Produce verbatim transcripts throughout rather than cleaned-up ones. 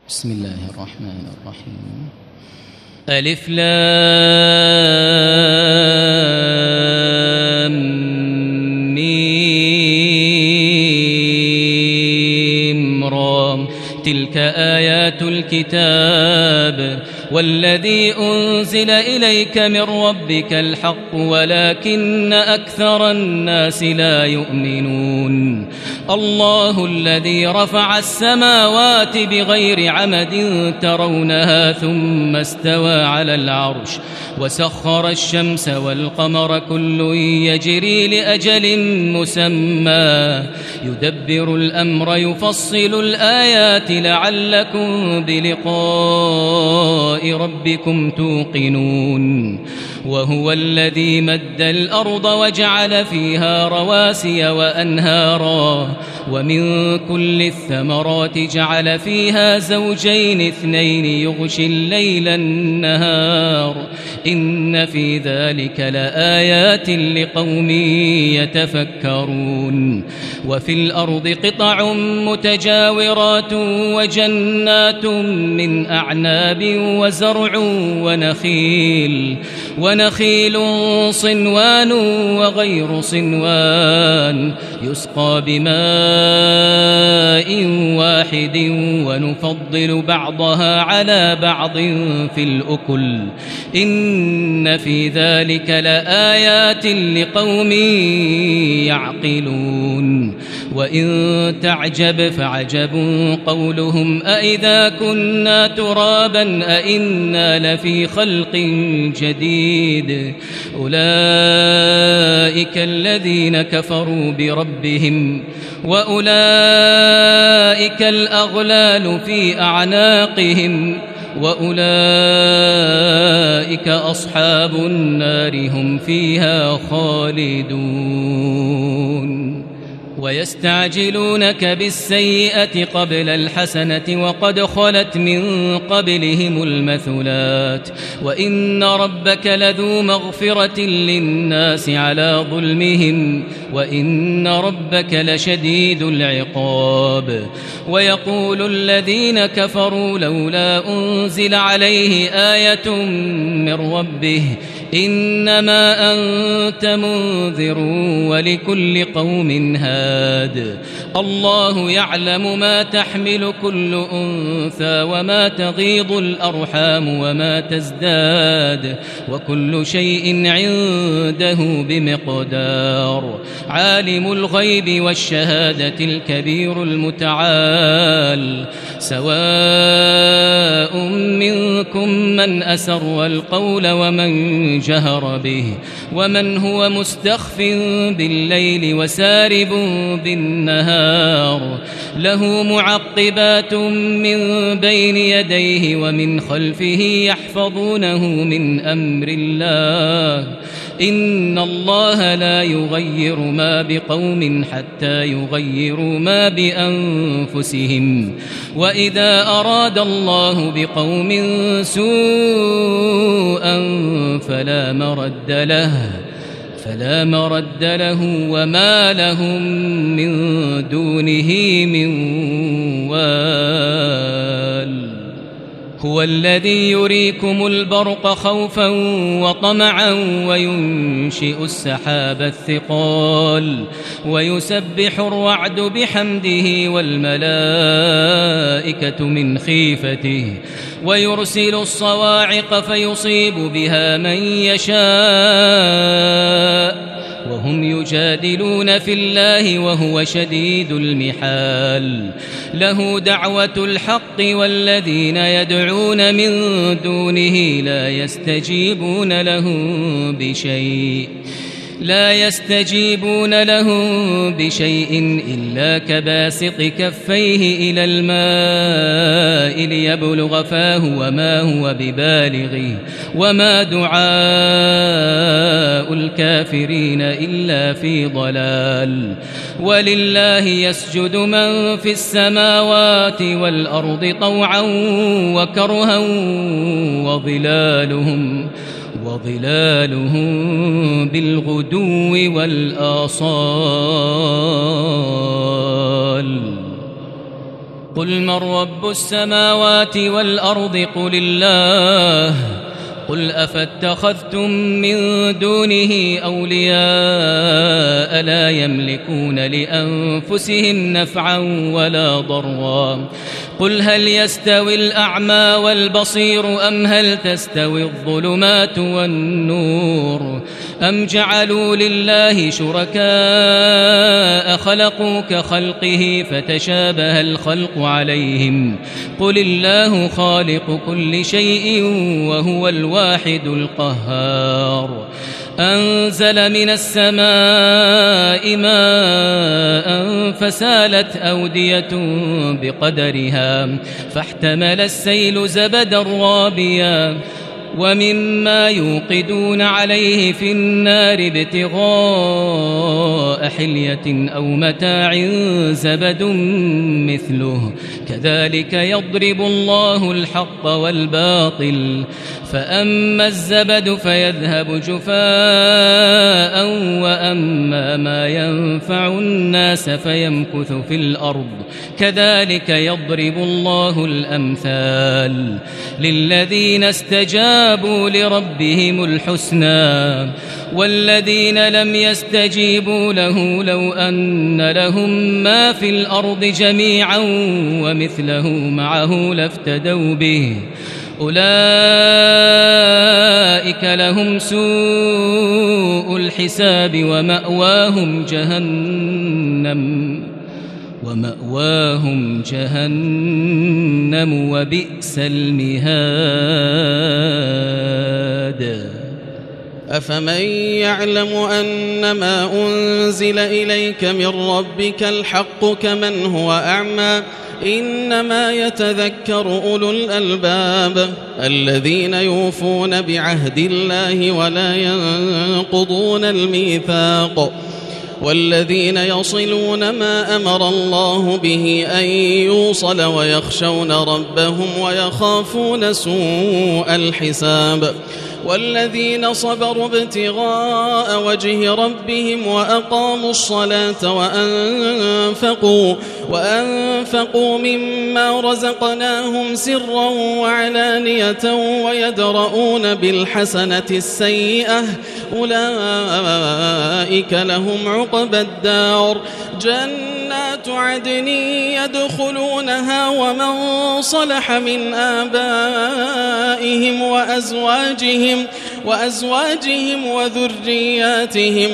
بسم الله الرحمن الرحيم. ألف لام ميم را، تلك آيات الكتاب والذي أنزل إليك من ربك الحق ولكن أكثر الناس لا يؤمنون. الله الذي رفع السماوات بغير عمد ترونها ثم استوى على العرش وسخر الشمس والقمر كل يجري لأجل مسمى يدبر الأمر يفصل الآيات لعلكم بلقاء ربكم توقنون. وهو الذي مد الأرض وجعل فيها رواسي وأنهارا ومن كل الثمرات جعل فيها زوجين اثنين يغشي الليل النهار إن في ذلك لآيات لقوم يتفكرون. وفي الأرض قطع متجاورات وجنات من أعناب وزرع ونخيل ونخيل صنوان وغير صنوان يسقى بماء واحد ونفضل بعضها على بعض في الأكل إن في ذلك لآيات لقوم يعقلون. وإن تعجب فعجب قولهم أإذا كنا ترابا أإنا لفي خلق جديد أولئك الذين كفروا بربهم وأولئك الأغلال في أعناقهم وأولئك أصحاب النار هم فيها خالدون. ويستعجلونك بالسيئة قبل الحسنة وقد خلت من قبلهم المثلات وإن ربك لذو مغفرة للناس على ظلمهم وإن ربك لشديد العقاب. ويقول الذين كفروا لولا أنزل عليه آية من ربه إنما أنت منذر ولكل قوم هاد. الله يعلم ما تحمل كل أنثى وما تغيض الأرحام وما تزداد وكل شيء عنده بمقدار. عالم الغيب والشهادة الكبير المتعال سواء منكم من أسر القول ومن جهر به ومن هو مستخف بالليل وسارب بالنهار له معقبات من بين يديه ومن خلفه يحفظونه من أمر الله إن الله لا يغير ما بقوم حتى يغيروا ما بأنفسهم وإذا أراد الله بقوم سوءا فلا مرد له فلا مرد له وما لهم من دونه من وال. هو الذي يريكم البرق خوفا وطمعا وينشئ السحاب الثقال ويسبح الرعد بحمده والملائكة من خيفته ويرسل الصواعق فيصيب بها من يشاء وهم يجادلون في الله وهو شديد المحال. له دعوة الحق والذين يدعون من دونه لا يستجيبون لهم بشيء لا يستجيبون لهم بشيء إلا كباسط كفيه إلى الماء ليبلغ فاه وما هو ببالغه وما دعاء الكافرين إلا في ضلال. ولله يسجد من في السماوات والأرض طوعا وكرها وظلالهم وظلالهم بالغدو والآصال قل من رب السماوات والأرض قل الله قل أفاتخذتم من دونه أولياء لا يملكون لأنفسهم نفعا ولا ضرا قل هل يستوي الأعمى والبصير أم هل تستوي الظلمات والنور أم جعلوا لله شركاء خلقوا كخلقه فتشابه الخلق عليهم قل الله خالق كل شيء وهو الواحد القهار أنزل من السماء ماء فسالت أودية بقدرها فاحتمل السيل زبدا رابيا ومما يوقدون عليه في النار ابتغاء حلية أو متاع زبد مثله كذلك يضرب الله الحق والباطل فأما الزبد فيذهب جفاء وأما ما ينفع الناس فيمكث في الأرض كذلك يضرب الله الأمثال للذين استجابوا لربهم الحسنى والذين لم يستجيبوا له لو أن لهم ما في الأرض جميعا ومثله معه لافتدوا به أولئك لهم سوء الحساب ومأواهم جهنم ومأواهم جهنم وبئس المهاد أفمن يعلم أنما أنزل إليك من ربك الحق كمن هو أعمى إنما يتذكر أولو الألباب الذين يوفون بعهد الله ولا ينقضون الميثاق والذين يصلون ما أمر الله به أن يوصل ويخشون ربهم ويخافون سوء الحساب والذين صبروا ابتغاء وجه ربهم وأقاموا الصلاة وأنفقوا, وأنفقوا مما رزقناهم سرا وعلانية ويدرؤون بالحسنة السيئة أولئك لهم عقبى الدار جنات عدن يدخلونها ومن صلح من آبائهم وأزواجهم وأزواجهم وذرياتهم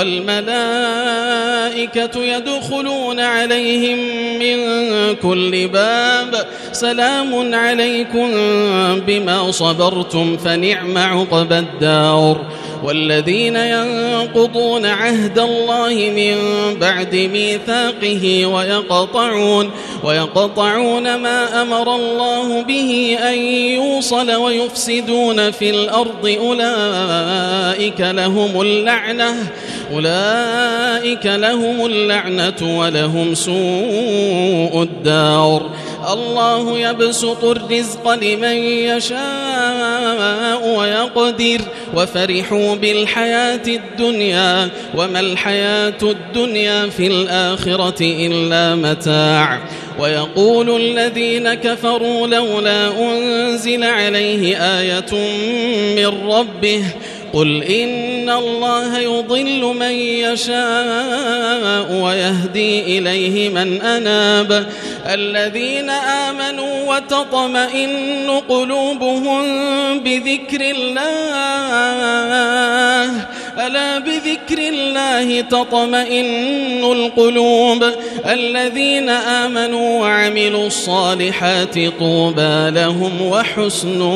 والملائكة يدخلون عليهم من كل باب سلام عليكم بما صبرتم فنعم عقبى الدار والذين ينقضون عهد الله من بعد ميثاقه ويقطعون, ويقطعون ما أمر الله به أن يوصل ويفسدون في الأرض أولئك لهم اللعنة أولئك لهم اللعنة ولهم سوء الدار الله يبسط الرزق لمن يشاء ويقدر وفرحوا بالحياة الدنيا وما الحياة الدنيا في الآخرة إلا متاع ويقول الذين كفروا لولا أنزل عليه آية من ربه قل إن الله يضل من يشاء ويهدي إليه من أناب الذين آمنوا وتطمئن قلوبهم بذكر الله ألا بذكر الله تطمئن القلوب الذين آمنوا وعملوا الصالحات طوبى لهم وحسن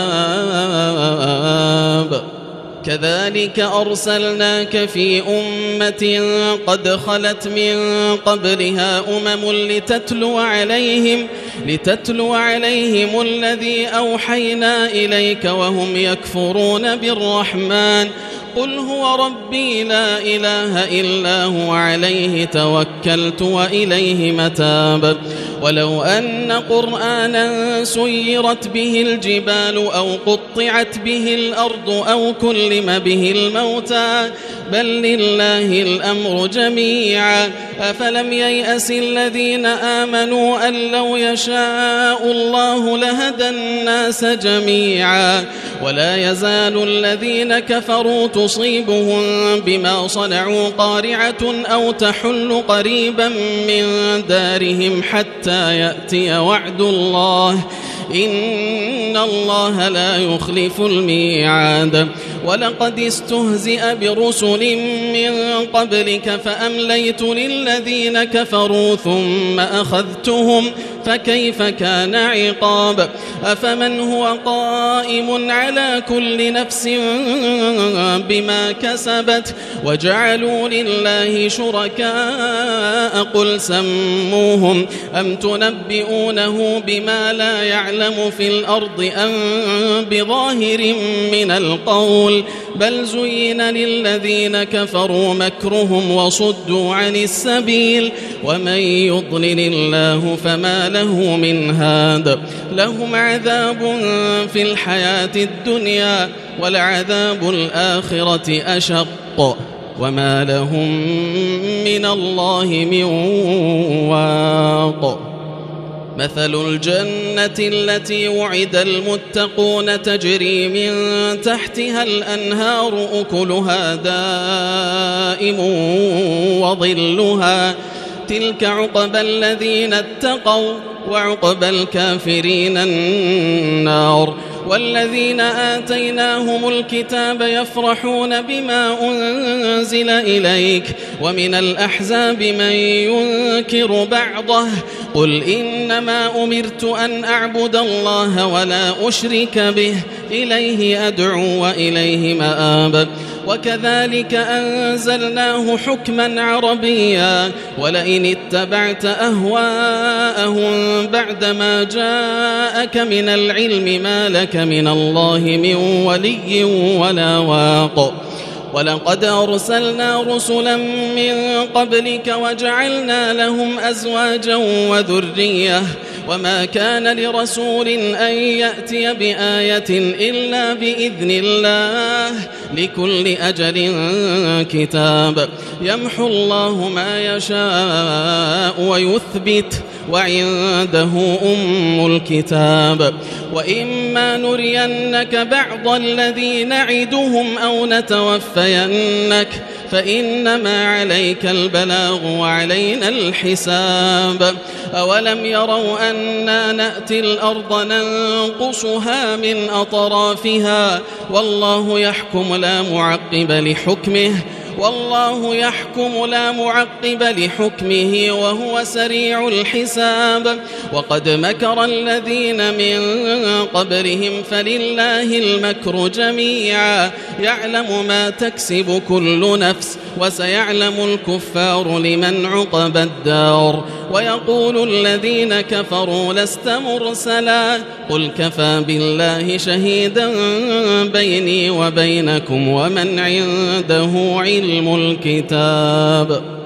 مآب كذلك أرسلناك في أمة قد خلت من قبلها أمم لتتلو عليهم, لتتلو عليهم الذي أوحينا إليك وهم يكفرون بالرحمن قل هو ربي لا إله إلا هو عليه توكلت وإليه متاب ولو أن قرآنا سيرت به الجبال أو قطعت به الأرض أو كلم به الموتى بل لله الأمر جميعا. أفلم ييأس الذين آمنوا أن لو يشاء الله لهدى الناس جميعا ولا يزال الذين كفروا تصيبهم بما صنعوا قارعة أو تحل قريبا من دارهم حتى يأتي وعد الله إن الله لا يخلف الميعاد. ولقد استهزئ برسل من قبلك فأمليت للذين كفروا ثم أخذتهم فكيف كان عقاب. أفمن هو قائم على كل نفس بما كسبت وجعلوا لله شركاء قل سموهم أم تنبئونه بما لا يعلم في الأرض أم بظاهر من القول بل زين للذين كفروا مكرهم وصدوا عن السبيل ومن يضلل الله فما له من هاد. لهم عذاب في الحياة الدنيا ولعذاب الآخرة أشق وما لهم من الله من واق. مثل الجنة التي وعد المتقون تجري من تحتها الأنهار أكلها دائم وظلها تلك عقبى الذين اتقوا وعقبى الكافرين النار. والذين آتيناهم الكتاب يفرحون بما أنزل إليك ومن الأحزاب من ينكر بعضه قل إنما أمرت أن أعبد الله ولا أشرك به إليه أدعو وإليه مآب. وكذلك أنزلناه حكما عربيا ولئن اتبعت أهواءهم بعدما جاءك من العلم ما لك من الله من ولي ولا واق. ولقد أرسلنا رسلا من قبلك وجعلنا لهم أزواجا وذرية وما كان لرسول أن يأتي بآية إلا بإذن الله لكل أجل كتاب. يمحو الله ما يشاء ويثبت وعنده أم الكتاب. وإما نرينك بعض الذي نعدهم أو نتوفينك فإنما عليك البلاغ وعلينا الحساب. أولم يروا أنا نأتي الأرض ننقصها من أطرافها والله يحكم لا معقب لحكمه والله يحكم لا معقب لحكمه وهو سريع الحساب. وقد مكر الذين من قبلهم فلله المكر جميعا يعلم ما تكسب كل نفس وسيعلم الكفار لمن عقبى الدار. ويقول الذين كفروا لست مرسلا قل كفى بالله شهيدا بيني وبينكم ومن عنده علم الكتاب.